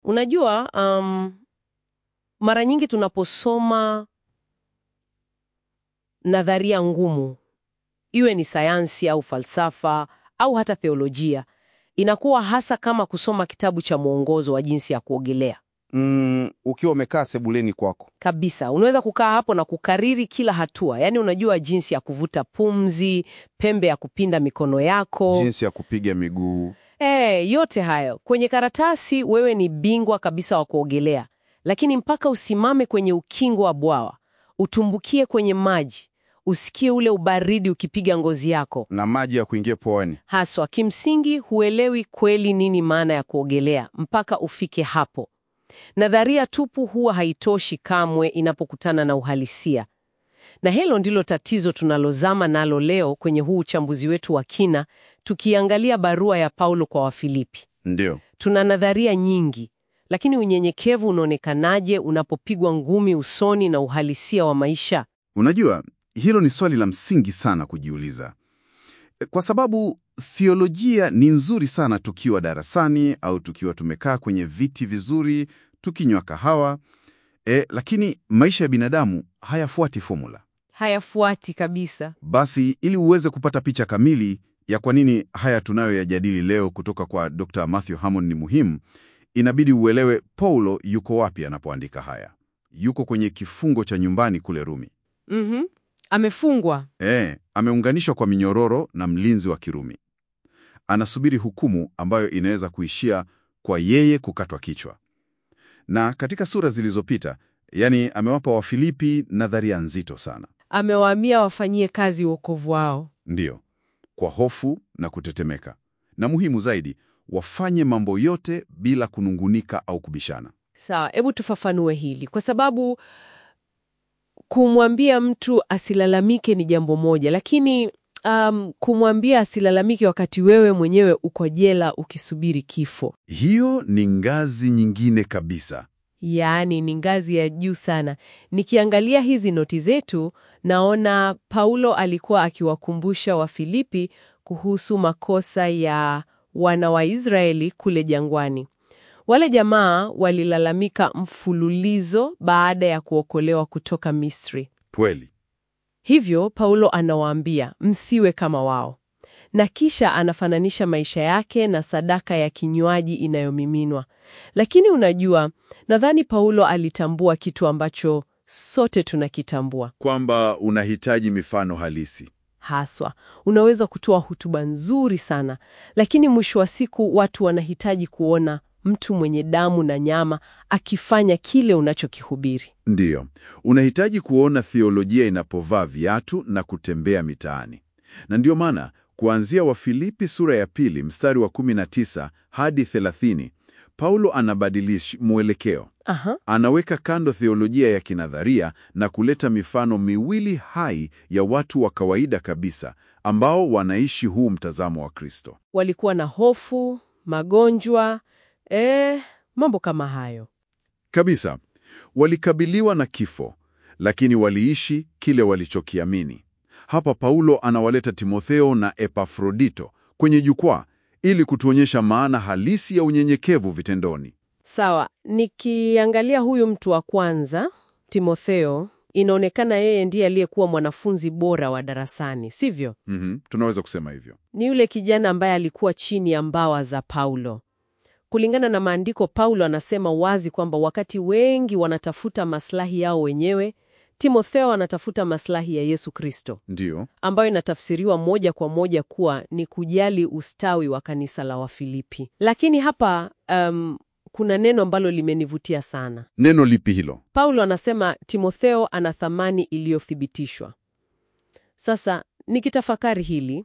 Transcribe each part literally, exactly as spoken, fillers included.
Unajua, um, mara nyingi tunaposoma nadharia ngumu, iwe ni sayansi au falsafa au hata theolojia, inakuwa hasa kama kusoma kitabu cha mwongozo wa jinsi ya kuogelea. Mm, ukiwa umekaa sebuleni kwako. Kabisa, unaweza kukaa hapo na kukariri kila hatua. Yaani unajua jinsi ya kuvuta pumzi, pembe ya kupinda mikono yako, Jinsi ya kupiga miguu. Eh, yote hayo. Kwenye karatasi wewe ni bingwa kabisa wa kuogelea. Lakini mpaka usimame kwenye ukingo wa bwawa, utumbukie kwenye maji, usikie ule ubaridi ukipiga ngozi yako. Na maji ya kuingia puani. Haswa, kimsingi huelewi kweli nini maana ya kuogelea mpaka ufike hapo. Nadharia tupu huwa haitoshi kamwe inapokutana na uhalisia. Na hilo ndilo tatizo tunalozama nalo leo kwenye huu uchambuzi wetu wa kina, tukiangalia barua ya Paulo kwa Wafilipi. Ndio. Tuna nadharia nyingi, lakini unyenyekevu unaonekanaje unapopigwa ngumi usoni na uhalisia wa maisha? Unajua, hilo ni swali la msingi sana kujiuliza. Kwa sababu theolojia ni nzuri sana tukiwa darasani au tukiwa tumekaa kwenye viti vizuri, tukinywa kahawa, e, lakini maisha ya binadamu hayafuati formula. Hayafuati kabisa. Basi ili uweze kupata picha kamili ya kwa nini haya tunayoyajadili leo kutoka kwa Doctor Matthew Hammond ni muhimu, inabidi uelewe Paulo yuko wapi anapoandika haya. Yuko kwenye kifungo cha nyumbani kule Rumi. Mhm. Amefungwa. E, ameunganishwa kwa minyororo na mlinzi wa Kirumi. Anasubiri hukumu ambayo inaweza kuishia kwa yeye kukatwa kichwa. Na katika sura zilizopita, yani amewapa Wafilipi nadharia nzito sana. Amewaambia wafanyie kazi wokovu wao. Ndiyo, kwa hofu na kutetemeka. Na muhimu zaidi, wafanye mambo yote bila kunungunika au kubishana. Sawa, hebu tufafanue hili. Kwa sababu kumwambia mtu asilalamike ni jambo moja, lakini um, kumwambia asilalamike wakati wewe mwenyewe uko jela ukisubiri kifo, Hiyo ni ngazi nyingine kabisa. yaani ni ngazi ya juu sana. Nikiangalia hizi noti zetu, naona Paulo alikuwa akiwakumbusha Wafilipi kuhusu makosa ya wana wa Israeli kule jangwani. Wale jamaa walilalamika mfululizo baada ya kuokolewa kutoka Misri. Kweli. Hivyo Paulo anawaambia msiwe kama wao. Na kisha anafananisha maisha yake na sadaka ya kinywaji inayomiminwa. Lakini unajua, nadhani Paulo alitambua kitu ambacho sote tunakitambua. Kwamba unahitaji mifano halisi. Haswa, unaweza kutoa hotuba nzuri sana, lakini mwisho wa siku watu wanahitaji kuona mtu mwenye damu na nyama akifanya kile unachokihubiri. Ndiyo, unahitaji kuona theolojia inapovaa viatu na kutembea mitaani. Na ndio maana kuanzia Wafilipi sura ya pili mstari wa kumi na tisa hadi thelathini, Paulo anabadilisha mwelekeo. Aha. Anaweka kando theolojia ya kinadharia na kuleta mifano miwili hai ya watu wa kawaida kabisa ambao wanaishi huu mtazamo wa Kristo. Walikuwa na hofu, magonjwa, eh, mambo kama hayo. Kabisa. Walikabiliwa na kifo, lakini waliishi kile walichokiamini. Hapa Paulo anawaleta Timotheo na Epafrodito kwenye jukwaa ili kutuonyesha maana halisi ya unyenyekevu vitendoni. Sawa, nikiangalia huyu mtu wa kwanza, Timotheo, inaonekana yeye ndiye aliyekuwa mwanafunzi bora wa darasani, sivyo? Mhm, tunaweza kusema hivyo. Ni yule kijana ambaye alikuwa chini ya mbawa za Paulo. Kulingana na maandiko, Paulo anasema wazi kwamba wakati wengi wanatafuta maslahi yao wenyewe, Timotheo anatafuta maslahi ya Yesu Kristo, Ndiyo. ambayo inatafsiriwa moja kwa moja kuwa ni kujali ustawi wa kanisa la Wafilipi. Lakini hapa um, kuna neno ambalo limenivutia sana. Neno lipi hilo? Paulo anasema Timotheo ana thamani iliyothibitishwa. Sasa nikitafakari hili,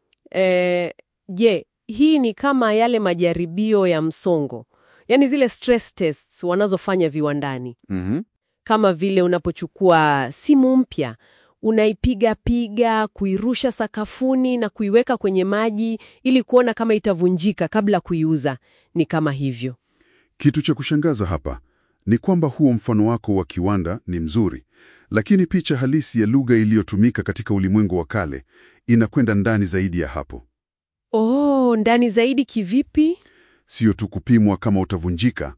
eh, je, hii ni kama yale majaribio ya msongo, yaani zile stress tests wanazofanya viwandani. Mhm. Kama vile unapochukua simu mpya, unaipiga piga, kuirusha sakafuni na kuiweka kwenye maji ili kuona kama itavunjika kabla kuiuza. Ni kama hivyo. Kitu cha kushangaza hapa ni kwamba huo mfano wako wa kiwanda ni mzuri, lakini picha halisi ya lugha iliyotumika katika ulimwengu wa kale inakwenda ndani zaidi ya hapo. Oh, ndani zaidi kivipi? Sio tu kupimwa kama utavunjika,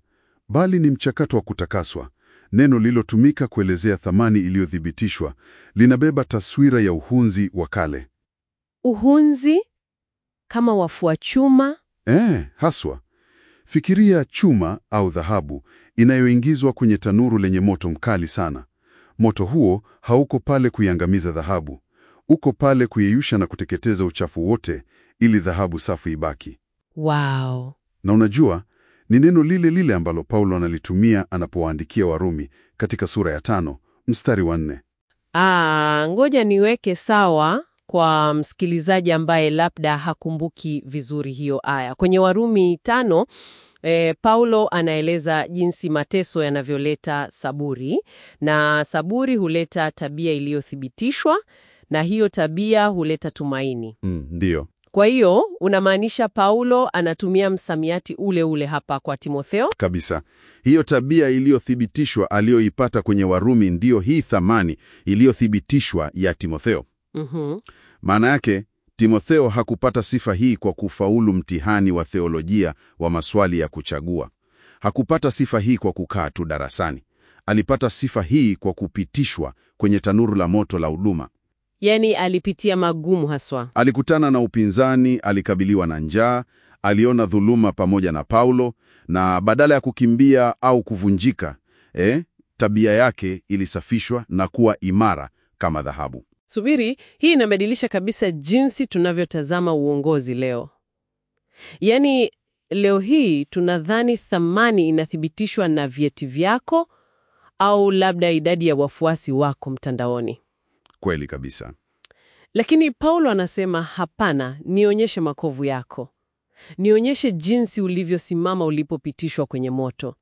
bali ni mchakato wa kutakaswa. Neno lililotumika kuelezea thamani iliyothibitishwa linabeba taswira ya uhunzi wa kale. Uhunzi kama wafua chuma? Eh, haswa. Fikiria chuma au dhahabu inayoingizwa kwenye tanuru lenye moto mkali sana. Moto huo hauko pale kuiangamiza dhahabu, uko pale kuyeyusha na kuteketeza uchafu wote ili dhahabu safi ibaki. Wow. Na unajua, ni neno lile lile ambalo Paulo analitumia anapowaandikia Warumi katika sura ya tano, mstari wa nne. Ah, ngoja niweke sawa kwa msikilizaji ambaye labda hakumbuki vizuri hiyo aya. Kwenye Warumi tano, eh, Paulo anaeleza jinsi mateso yanavyoleta saburi, na saburi huleta tabia iliyothibitishwa, na hiyo tabia huleta tumaini. Mm, ndiyo. Kwa hiyo unamaanisha Paulo anatumia msamiati ule ule hapa kwa Timotheo? Kabisa. Hiyo tabia iliyothibitishwa aliyoipata kwenye Warumi ndiyo hii thamani iliyothibitishwa ya Timotheo. Mhm. Maana yake, Timotheo hakupata sifa hii kwa kufaulu mtihani wa theolojia wa maswali ya kuchagua. Hakupata sifa hii kwa kukaa tu darasani. Alipata sifa hii kwa kupitishwa kwenye tanuru la moto la huduma. Yaani alipitia magumu haswa. Alikutana na upinzani, alikabiliwa na njaa, aliona dhuluma pamoja na Paulo, na badala ya kukimbia au kuvunjika, eh, tabia yake ilisafishwa na kuwa imara kama dhahabu. Subiri, hii inabadilisha kabisa jinsi tunavyotazama uongozi leo. Yaani leo hii tunadhani thamani inathibitishwa na vyeti vyako au labda idadi ya wafuasi wako mtandaoni. Kweli kabisa. Lakini Paulo anasema hapana, nionyeshe makovu yako. Nionyeshe jinsi ulivyosimama ulipopitishwa kwenye moto.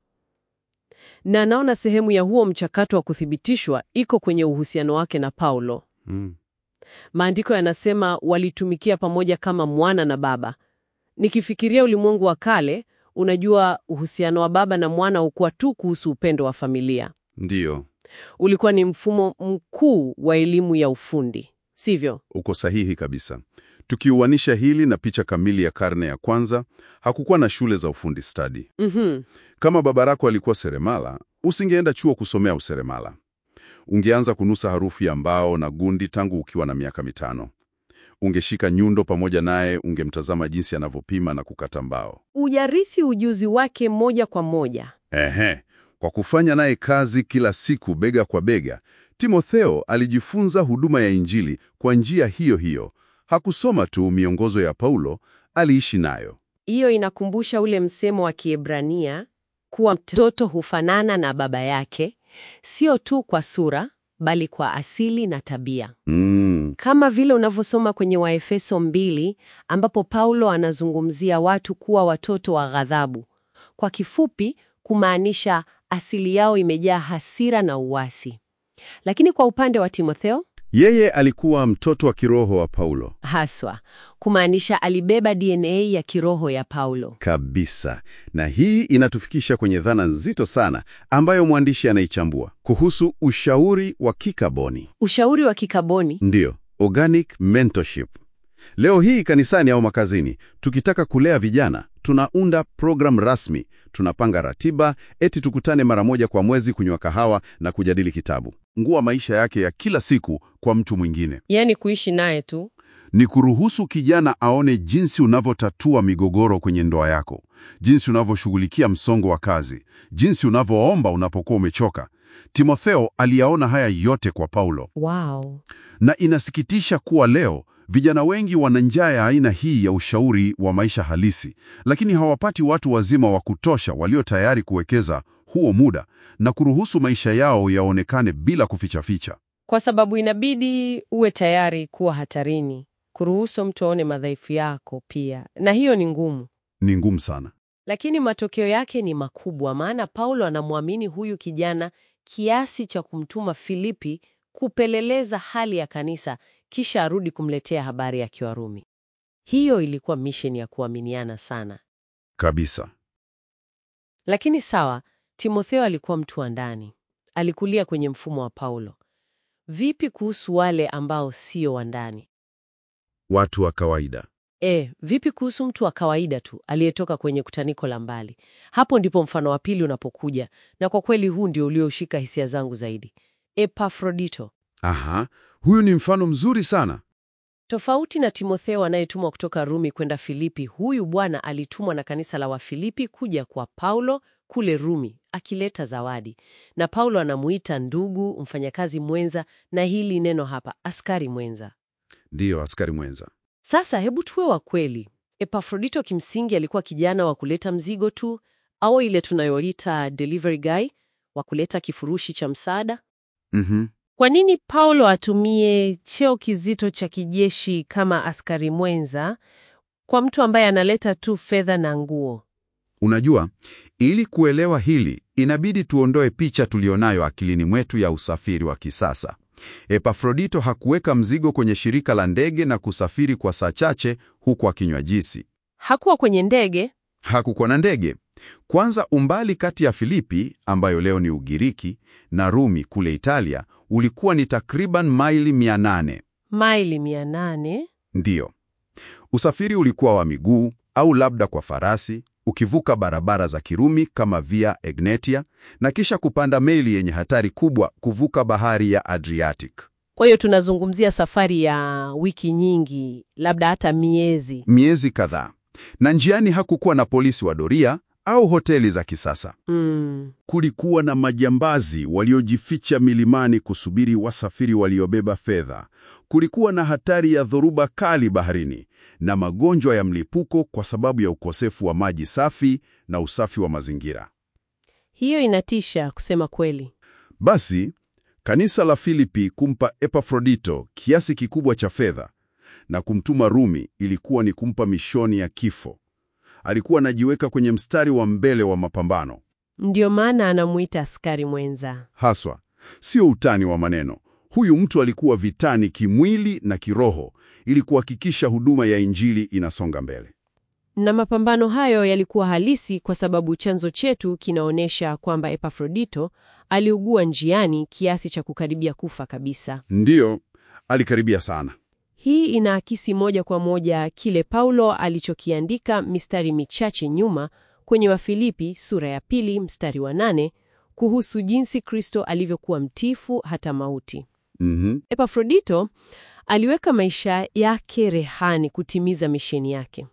Na naona sehemu ya huo mchakato wa kuthibitishwa iko kwenye uhusiano wake na Paulo. Mm. Maandiko yanasema walitumikia pamoja kama mwana na baba. Nikifikiria ulimwengu wa kale, unajua uhusiano wa baba na mwana haukuwa tu kuhusu upendo wa familia. Ndiyo, Ulikuwa ni mfumo mkuu wa elimu ya ufundi, sivyo? uko sahihi kabisa. Tukiuanisha hili na picha kamili ya karne ya kwanza, hakukuwa na shule za ufundi stadi. Mhm. Kama baba yako alikuwa seremala, usingeenda chuo kusomea useremala. Ungeanza kunusa harufu ya mbao na gundi tangu ukiwa na miaka mitano. Ungeshika nyundo pamoja naye, ungemtazama jinsi anavyopima na kukata mbao. Ujarithi ujuzi wake moja kwa moja. Ehe, kwa kufanya naye kazi kila siku bega kwa bega, Timotheo alijifunza huduma ya Injili kwa njia hiyo hiyo. Hakusoma tu miongozo ya Paulo, aliishi nayo. Hiyo inakumbusha ule msemo wa Kiebrania kuwa mtoto hufanana na baba yake, sio tu kwa sura, bali kwa asili na tabia. Mm, Kama vile unavyosoma kwenye Waefeso mbili, ambapo Paulo anazungumzia watu kuwa watoto wa ghadhabu. Kwa kifupi, kumaanisha asili yao imejaa hasira na uasi. Lakini kwa upande wa Timotheo, yeye alikuwa mtoto wa kiroho wa Paulo. haswa, kumaanisha alibeba D N A ya kiroho ya Paulo. Kabisa. Na hii inatufikisha kwenye dhana nzito sana ambayo mwandishi anaichambua kuhusu ushauri wa kikaboni. Ushauri wa kikaboni. Ndiyo, organic mentorship. Leo hii kanisani au makazini, tukitaka kulea vijana, tunaunda program rasmi, tunapanga ratiba, eti tukutane mara moja kwa mwezi kunywa kahawa na kujadili kitabu. Ngua maisha yake ya kila siku kwa mtu mwingine. Yaani kuishi naye tu. Ni kuruhusu kijana aone jinsi unavyotatua migogoro kwenye ndoa yako, jinsi unavyoshughulikia msongo wa kazi, jinsi unavyoomba unapokuwa umechoka. Timotheo aliyaona haya yote kwa Paulo. Wow. Na inasikitisha kuwa leo vijana wengi wana njaa ya aina hii ya ushauri wa maisha halisi, lakini hawapati watu wazima wa kutosha walio tayari kuwekeza huo muda na kuruhusu maisha yao yaonekane bila kuficha-ficha. Kwa sababu inabidi uwe tayari kuwa hatarini, kuruhusu mtu aone madhaifu yako pia. Na hiyo ni ngumu. Ni ngumu sana. Lakini matokeo yake ni makubwa, maana Paulo anamwamini huyu kijana kiasi cha kumtuma Filipi kupeleleza hali ya kanisa kisha arudi kumletea habari akiwa Rumi. Hiyo ilikuwa mission ya kuaminiana sana. Kabisa. Lakini sawa, Timotheo alikuwa mtu wa ndani. Alikulia kwenye mfumo wa Paulo. Vipi kuhusu wale ambao sio wa ndani? Watu wa kawaida. E, vipi kuhusu mtu wa kawaida tu aliyetoka kwenye kutaniko la mbali? Hapo ndipo mfano wa pili unapokuja, na kwa kweli huu ndio ulioshika hisia zangu zaidi. Epafrodito. Aha, huyu ni mfano mzuri sana. Tofauti na Timotheo anayetumwa kutoka Rumi kwenda Filipi, huyu bwana alitumwa na kanisa la Wafilipi kuja kwa Paulo kule Rumi akileta zawadi. Na Paulo anamuita ndugu, mfanyakazi mwenza, na hili neno hapa, askari mwenza. Ndiyo, askari mwenza. Sasa hebu tuwe wa kweli. Epafrodito kimsingi alikuwa kijana wa kuleta mzigo tu, au ile tunayoita delivery guy, wa kuleta kifurushi cha msaada? Mhm. Kwa nini Paulo atumie cheo kizito cha kijeshi kama askari mwenza kwa mtu ambaye analeta tu fedha na nguo? Unajua, ili kuelewa hili, inabidi tuondoe picha tulionayo akilini mwetu ya usafiri wa kisasa. Epafrodito hakuweka mzigo kwenye shirika la ndege na kusafiri kwa saa chache huku akinywa juisi. Hakuwa kwenye ndege. Hakukuwa na ndege. Kwanza, umbali kati ya Filipi, ambayo leo ni Ugiriki, na Rumi kule Italia ulikuwa ni takriban maili mia nane. Maili mia nane? Ndiyo. Usafiri ulikuwa wa miguu au labda kwa farasi, ukivuka barabara za Kirumi kama Via Egnatia na kisha kupanda meli yenye hatari kubwa kuvuka bahari ya Adriatic. Kwa hiyo tunazungumzia safari ya wiki nyingi, labda hata miezi. Miezi kadhaa. Na njiani hakukuwa na polisi wa doria au hoteli za kisasa. Mm. Kulikuwa na majambazi waliojificha milimani kusubiri wasafiri waliobeba fedha. Kulikuwa na hatari ya dhoruba kali baharini na magonjwa ya mlipuko kwa sababu ya ukosefu wa maji safi na usafi wa mazingira. Hiyo inatisha kusema kweli. Basi, kanisa la Filipi kumpa Epafrodito kiasi kikubwa cha fedha na kumtuma Rumi ilikuwa ni kumpa mishoni ya kifo. Alikuwa anajiweka kwenye mstari wa mbele wa mapambano. Ndio maana anamuita askari mwenza. Haswa, sio utani wa maneno. Huyu mtu alikuwa vitani kimwili na kiroho ili kuhakikisha huduma ya Injili inasonga mbele. Na mapambano hayo yalikuwa halisi kwa sababu chanzo chetu kinaonyesha kwamba Epafrodito aliugua njiani kiasi cha kukaribia kufa kabisa. Ndiyo, alikaribia sana. Hii inaakisi moja kwa moja kile Paulo alichokiandika mistari michache nyuma kwenye Wafilipi sura ya pili mstari wa nane kuhusu jinsi Kristo alivyokuwa mtiifu hata mauti. Mhm. Epafrodito aliweka maisha yake rehani kutimiza misheni yake.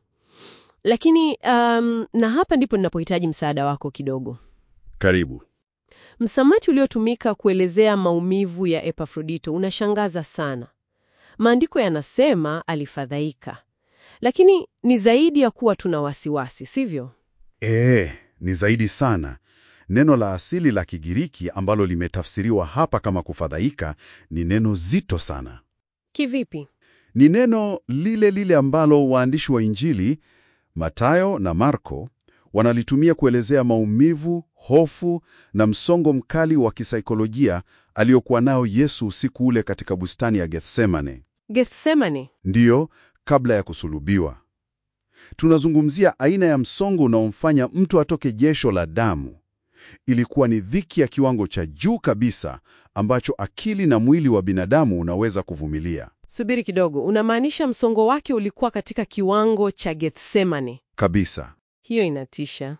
Lakini um, na hapa ndipo ninapohitaji msaada wako kidogo. Karibu. Msamiati uliotumika kuelezea maumivu ya Epafrodito unashangaza sana. Maandiko yanasema alifadhaika. Lakini ni zaidi ya kuwa tuna wasiwasi, sivyo? Ee, ni zaidi sana. Neno la asili la Kigiriki ambalo limetafsiriwa hapa kama kufadhaika ni neno zito sana. Kivipi? Ni neno lile lile ambalo waandishi wa Injili, Mathayo na Marko, wanalitumia kuelezea maumivu, hofu na msongo mkali wa kisaikolojia aliokuwa nao Yesu usiku ule katika bustani ya Gethsemane. Gethsemane? Ndiyo, kabla ya kusulubiwa. Tunazungumzia aina ya msongo unaomfanya mtu atoke jesho la damu. Ilikuwa ni dhiki ya kiwango cha juu kabisa ambacho akili na mwili wa binadamu unaweza kuvumilia. Subiri kidogo, unamaanisha msongo wake ulikuwa katika kiwango cha Gethsemane? Kabisa. Hiyo inatisha.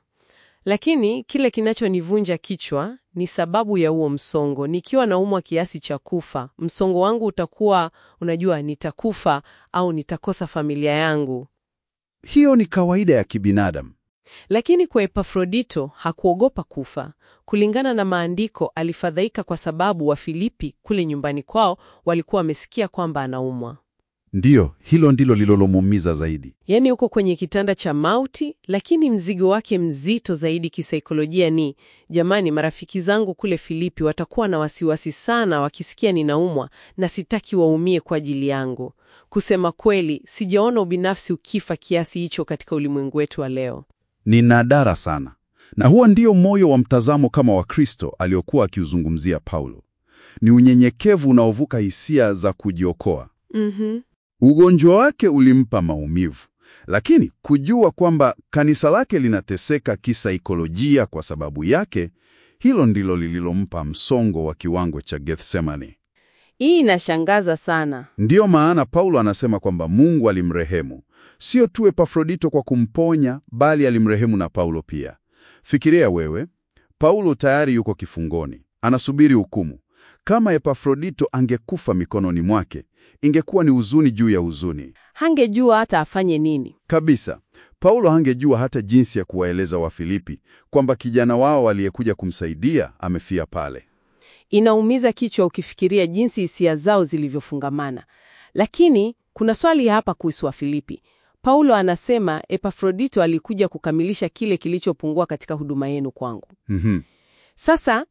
Lakini kile kinachonivunja kichwa ni sababu ya huo msongo. Nikiwa naumwa kiasi cha kufa, msongo wangu utakuwa, unajua, nitakufa au nitakosa familia yangu. Hiyo ni kawaida ya kibinadamu. Lakini kwa Epafrodito hakuogopa kufa. Kulingana na maandiko, alifadhaika kwa sababu Wafilipi kule nyumbani kwao walikuwa wamesikia kwamba anaumwa. Ndiyo, hilo ndilo lililomuumiza zaidi. Yaani uko kwenye kitanda cha mauti, lakini mzigo wake mzito zaidi kisaikolojia ni, jamani, marafiki zangu kule Filipi watakuwa na wasiwasi sana wakisikia ninaumwa na sitaki waumie kwa ajili yangu. Kusema kweli, sijaona ubinafsi ukifa kiasi hicho katika ulimwengu wetu wa leo. Ni nadra sana. Na huo ndio moyo wa mtazamo kama wa Kristo aliokuwa akiuzungumzia Paulo. Ni unyenyekevu unaovuka hisia za kujiokoa. Mhm. Ugonjwa wake ulimpa maumivu, lakini kujua kwamba kanisa lake linateseka kisaikolojia kwa sababu yake, hilo ndilo lililompa msongo wa kiwango cha Gethsemane. Hii inashangaza sana. Ndiyo maana Paulo anasema kwamba Mungu alimrehemu, sio tu Epafrodito kwa kumponya, bali alimrehemu na Paulo pia. Fikiria wewe, Paulo tayari yuko kifungoni, anasubiri hukumu. Kama Epafrodito angekufa mikononi mwake, ingekuwa ni huzuni juu ya huzuni. Hangejua hata afanye nini. Kabisa. Paulo hangejua hata jinsi ya kuwaeleza Wafilipi kwamba kijana wao aliyekuja kumsaidia amefia pale. Inaumiza kichwa ukifikiria jinsi hisia zao zilivyofungamana. Lakini kuna swali hapa kuhusu Wafilipi. Paulo anasema Epafrodito alikuja kukamilisha kile kilichopungua katika huduma yenu kwangu. Mhm. Sasa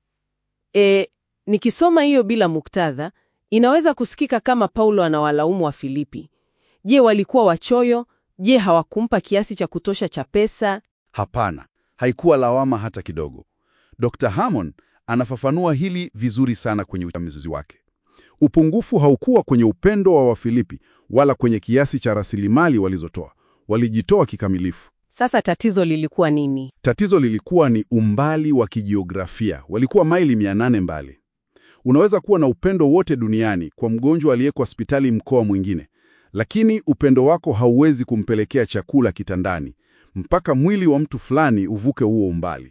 e, nikisoma hiyo bila muktadha, inaweza kusikika kama Paulo anawalaumu Wafilipi. Je, walikuwa wachoyo? Je, hawakumpa kiasi cha kutosha cha pesa? Hapana, haikuwa lawama hata kidogo. Dokta Hammond anafafanua hili vizuri sana kwenye uchambuzi wake. Upungufu haukuwa kwenye upendo wa Wafilipi wala kwenye kiasi cha rasilimali walizotoa. Walijitoa kikamilifu. Sasa tatizo lilikuwa nini? Tatizo lilikuwa ni umbali wa kijiografia. Walikuwa maili mia nane mbali. Unaweza kuwa na upendo wote duniani kwa mgonjwa aliyeko hospitali mkoa mwingine, lakini upendo wako hauwezi kumpelekea chakula kitandani mpaka mwili wa mtu fulani uvuke huo umbali.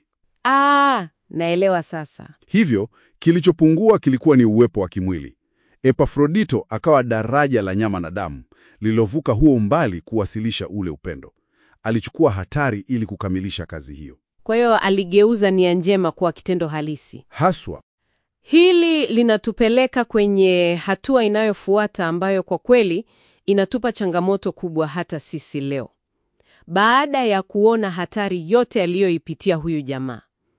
Ah, naelewa sasa. Hivyo, kilichopungua kilikuwa ni uwepo wa kimwili. Epafrodito akawa daraja la nyama na damu lililovuka huo umbali kuwasilisha ule upendo. Alichukua hatari ili kukamilisha kazi hiyo. Kwa hiyo aligeuza nia njema kuwa kitendo halisi. Haswa. Hili linatupeleka kwenye hatua inayofuata ambayo kwa kweli inatupa changamoto kubwa hata sisi leo. Baada ya kuona hatari yote aliyoipitia huyu jamaa,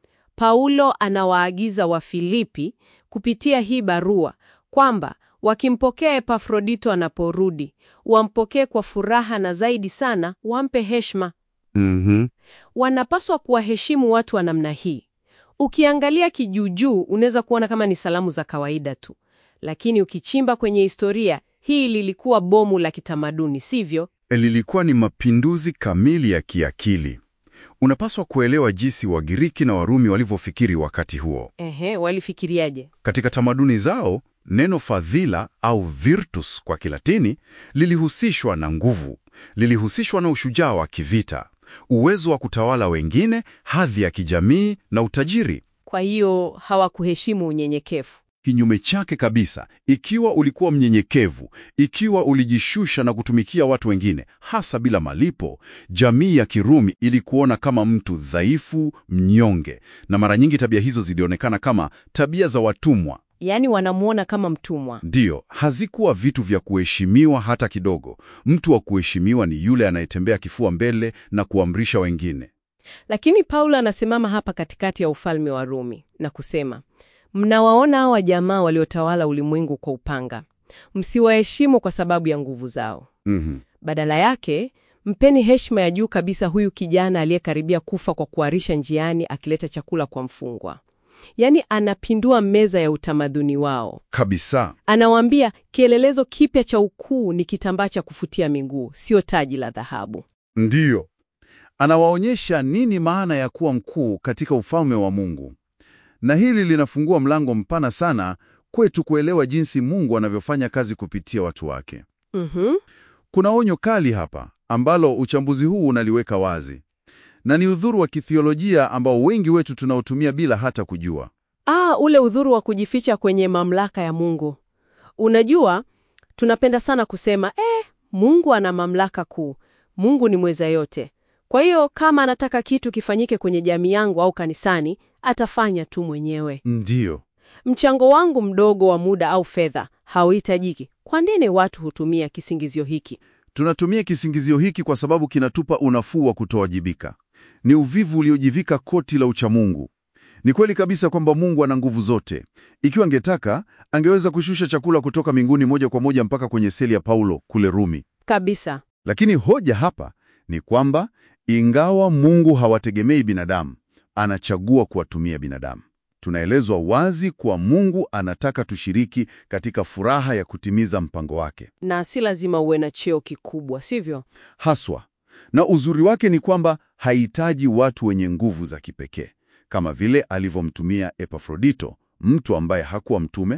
Paulo anawaagiza Wafilipi kupitia hii barua kwamba wakimpokea Epafrodito anaporudi, wampokee kwa furaha na zaidi sana wampe heshima. Mhm. Wanapaswa kuwaheshimu watu wa namna hii. Ukiangalia kijuujuu unaweza kuona kama ni salamu za kawaida tu. Lakini ukichimba kwenye historia, hii lilikuwa bomu la kitamaduni, sivyo? Lilikuwa ni mapinduzi kamili ya kiakili. Unapaswa kuelewa jinsi Wagiriki na Warumi walivyofikiri wakati huo. Ehe, walifikiriaje? Katika tamaduni zao, neno fadhila au virtus kwa Kilatini lilihusishwa na nguvu, lilihusishwa na ushujaa wa kivita, uwezo wa kutawala wengine, hadhi ya kijamii na utajiri. Kwa hiyo hawakuheshimu unyenyekevu. Kinyume chake kabisa, ikiwa ulikuwa mnyenyekevu, ikiwa ulijishusha na kutumikia watu wengine, hasa bila malipo, jamii ya Kirumi ilikuona kama mtu dhaifu, mnyonge, na mara nyingi tabia hizo zilionekana kama tabia za watumwa. Yaani wanamuona kama mtumwa. Ndiyo, hazikuwa vitu vya kuheshimiwa hata kidogo. Mtu wa kuheshimiwa ni yule anayetembea kifua mbele na kuamrisha wengine. Lakini Paulo anasimama hapa katikati ya ufalme wa Rumi na kusema, mnawaona hawa jamaa waliotawala ulimwengu kwa upanga. Msiwaheshimu kwa sababu ya nguvu zao. Mhm. Badala yake, mpeni heshima ya juu kabisa huyu kijana aliyekaribia kufa kwa kuharisha njiani akileta chakula kwa mfungwa. Yaani anapindua meza ya utamaduni wao. Kabisa. Anawaambia kielelezo kipya cha ukuu ni kitambaa cha kufutia miguu, sio taji la dhahabu. Ndiyo. Anawaonyesha nini maana ya kuwa mkuu katika ufalme wa Mungu. Na hili linafungua mlango mpana sana kwetu kuelewa jinsi Mungu anavyofanya kazi kupitia watu wake. Mhm. Kuna onyo kali hapa ambalo uchambuzi huu unaliweka wazi. Na ni udhuru wa kithiolojia ambao wengi wetu tunautumia bila hata kujua. Ah, ule udhuru wa kujificha kwenye mamlaka ya Mungu. Unajua, tunapenda sana kusema, eh, Mungu ana mamlaka kuu. Mungu ni mweza yote. Kwa hiyo kama anataka kitu kifanyike kwenye jamii yangu au kanisani, atafanya tu mwenyewe. Ndiyo. Mchango wangu mdogo wa muda au fedha hauhitajiki. Kwa nini watu hutumia kisingizio hiki? Tunatumia kisingizio hiki kwa sababu kinatupa unafuu wa kutowajibika. Ni uvivu uliojivika koti la uchamungu. Ni kweli kabisa kwamba Mungu ana nguvu zote. Ikiwa angetaka, angeweza kushusha chakula kutoka mbinguni moja kwa moja mpaka kwenye seli ya Paulo kule Rumi. Kabisa. Lakini hoja hapa ni kwamba ingawa Mungu hawategemei binadamu, anachagua kuwatumia binadamu. Tunaelezwa wazi kuwa Mungu anataka tushiriki katika furaha ya kutimiza mpango wake. Na si lazima uwe na cheo kikubwa, sivyo? Haswa. Na uzuri wake ni kwamba hahitaji watu wenye nguvu za kipekee, kama vile alivyomtumia Epafrodito, mtu ambaye hakuwa mtume,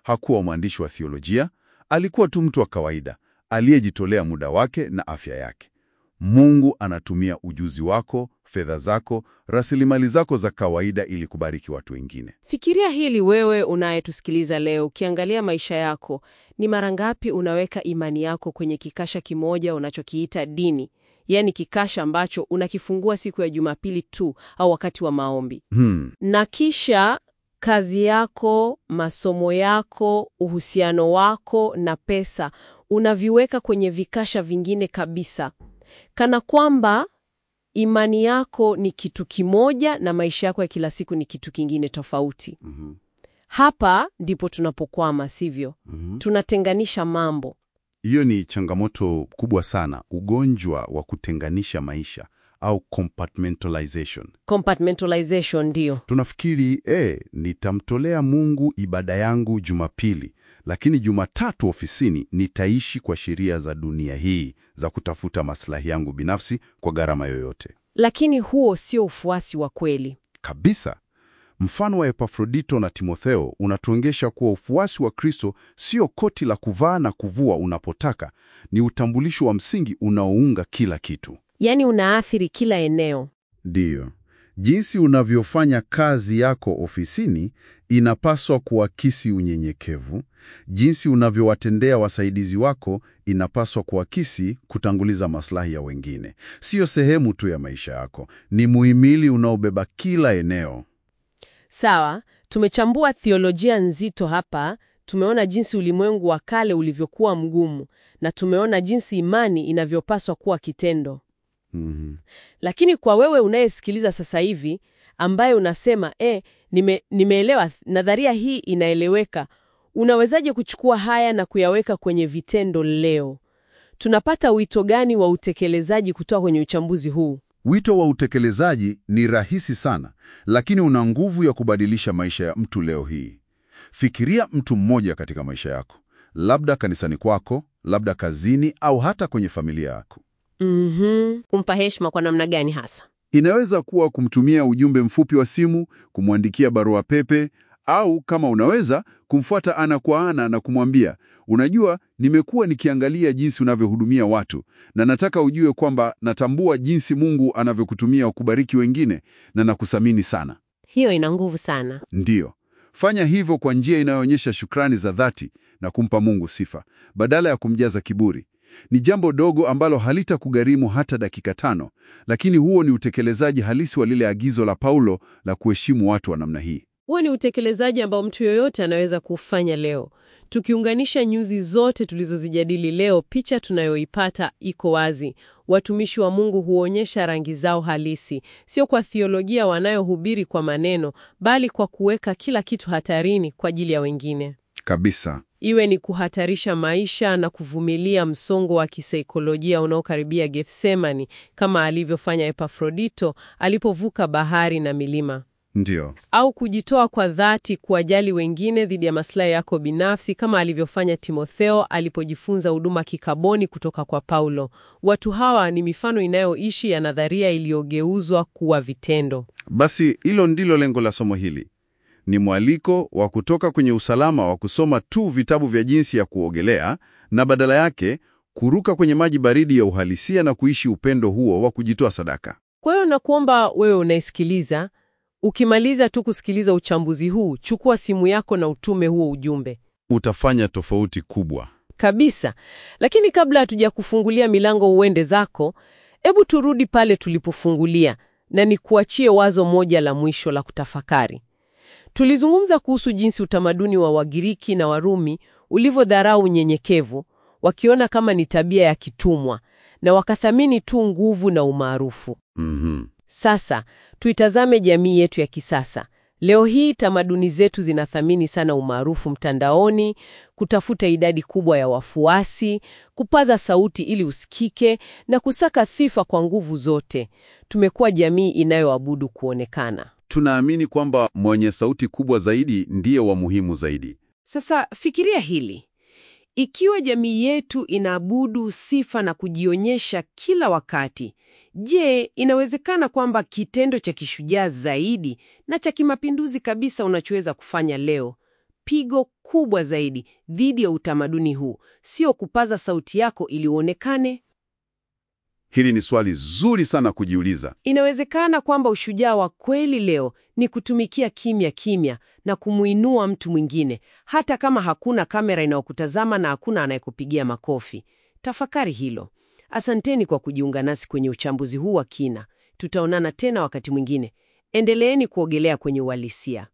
hakuwa mwandishi wa theolojia, alikuwa tu mtu wa kawaida, aliyejitolea muda wake na afya yake. Mungu anatumia ujuzi wako, fedha zako, rasilimali zako za kawaida ili kubariki watu wengine. Fikiria hili wewe unayetusikiliza leo, ukiangalia maisha yako, ni mara ngapi unaweka imani yako kwenye kikasha kimoja unachokiita dini? Yaani kikasha ambacho unakifungua siku ya Jumapili tu au wakati wa maombi. Hmm. Na kisha kazi yako, masomo yako, uhusiano wako na pesa unaviweka kwenye vikasha vingine kabisa. Kana kwamba imani yako ni kitu kimoja na maisha yako ya kila siku ni kitu kingine tofauti. Mhm. Hapa ndipo tunapokwama, sivyo? Mhm. Tunatenganisha mambo. Hiyo ni changamoto kubwa sana, ugonjwa wa kutenganisha maisha au compartmentalization. Compartmentalization ndio. Tunafikiri, eh, nitamtolea Mungu ibada yangu Jumapili, lakini Jumatatu ofisini nitaishi kwa sheria za dunia hii za kutafuta maslahi yangu binafsi kwa gharama yoyote. Lakini huo sio ufuasi wa kweli. Kabisa. Mfano wa Epafrodito na Timotheo unatuongesha kuwa ufuasi wa Kristo sio koti la kuvaa na kuvua unapotaka, ni utambulisho wa msingi unaounga kila kitu. Yaani unaathiri kila eneo. Ndiyo. Jinsi unavyofanya kazi yako ofisini inapaswa kuakisi unyenyekevu. Jinsi unavyowatendea wasaidizi wako inapaswa kuakisi kutanguliza maslahi ya wengine. Sio sehemu tu ya maisha yako, ni muhimili unaobeba kila eneo. Sawa, tumechambua theolojia nzito hapa, tumeona jinsi ulimwengu wa kale ulivyokuwa mgumu, na tumeona jinsi imani inavyopaswa kuwa kitendo. Mhm. Lakini kwa wewe unayesikiliza sasa hivi, ambaye unasema, eh, nime, nimeelewa, nadharia hii inaeleweka, unawezaje kuchukua haya na kuyaweka kwenye vitendo leo? Tunapata wito gani wa utekelezaji kutoka kwenye uchambuzi huu? Wito wa utekelezaji ni rahisi sana, lakini una nguvu ya kubadilisha maisha ya mtu leo hii. Fikiria mtu mmoja katika maisha yako, labda kanisani kwako, labda kazini, au hata kwenye familia yako. Mhm. Kumpa heshima kwa namna gani hasa? Inaweza kuwa kumtumia ujumbe mfupi wa simu, kumwandikia barua pepe, au kama unaweza, kumfuata ana kwa ana na kumwambia, unajua, nimekuwa nikiangalia jinsi unavyohudumia watu, na nataka ujue kwamba natambua jinsi Mungu anavyokutumia kubariki wengine, na nakuthamini sana. Hiyo ina nguvu sana. Ndiyo. Fanya hivyo kwa njia inayoonyesha shukrani za dhati na kumpa Mungu sifa, badala ya kumjaza kiburi. Ni jambo dogo ambalo halitakugharimu hata dakika tano, lakini huo ni utekelezaji halisi wa lile agizo la Paulo la kuheshimu watu wa namna hii. Huo ni utekelezaji ambao mtu yoyote anaweza kufanya leo. Tukiunganisha nyuzi zote tulizozijadili leo, picha tunayoipata iko wazi. Watumishi wa Mungu huonyesha rangi zao halisi, sio kwa theolojia wanayohubiri kwa maneno, bali kwa kuweka kila kitu hatarini kwa ajili ya wengine. Kabisa. Iwe ni kuhatarisha maisha na kuvumilia msongo wa kisaikolojia unaokaribia Gethsemani, kama alivyofanya Epafrodito alipovuka bahari na milima. Ndiyo. Au kujitoa kwa dhati kuwajali wengine dhidi ya maslahi yako binafsi, kama alivyofanya Timotheo alipojifunza huduma kikaboni kutoka kwa Paulo. Watu hawa ni mifano inayoishi ya nadharia iliyogeuzwa kuwa vitendo. Basi hilo ndilo lengo la somo hili. Ni mwaliko wa kutoka kwenye usalama wa kusoma tu vitabu vya jinsi ya kuogelea na badala yake kuruka kwenye maji baridi ya uhalisia na kuishi upendo huo wa kujitoa sadaka. Kwa hiyo nakuomba wewe unaisikiliza, ukimaliza tu kusikiliza uchambuzi huu, chukua simu yako na utume huo ujumbe. Utafanya tofauti kubwa. Kabisa. Lakini kabla hatuja kufungulia milango uende zako, hebu turudi pale tulipofungulia na nikuachie wazo moja la mwisho la kutafakari. Tulizungumza kuhusu jinsi utamaduni wa Wagiriki na Warumi ulivyodharau unyenyekevu, wakiona kama ni tabia ya kitumwa na wakathamini tu nguvu na umaarufu. Mhm. Sasa, tuitazame jamii yetu ya kisasa. Leo hii tamaduni zetu zinathamini sana umaarufu mtandaoni, kutafuta idadi kubwa ya wafuasi, kupaza sauti ili usikike na kusaka sifa kwa nguvu zote. Tumekuwa jamii inayoabudu kuonekana. Tunaamini kwamba mwenye sauti kubwa zaidi ndiye wa muhimu zaidi. Sasa fikiria hili. Ikiwa jamii yetu inaabudu sifa na kujionyesha kila wakati, je, inawezekana kwamba kitendo cha kishujaa zaidi na cha kimapinduzi kabisa unachoweza kufanya leo pigo kubwa zaidi dhidi ya utamaduni huu, sio kupaza sauti yako ili uonekane. Hili ni swali zuri sana kujiuliza. Inawezekana kwamba ushujaa wa kweli leo ni kutumikia kimya kimya na kumuinua mtu mwingine, hata kama hakuna kamera inayokutazama na hakuna anayekupigia makofi. Tafakari hilo. Asanteni kwa kujiunga nasi kwenye uchambuzi huu wa kina. Tutaonana tena wakati mwingine. Endeleeni kuogelea kwenye uhalisia.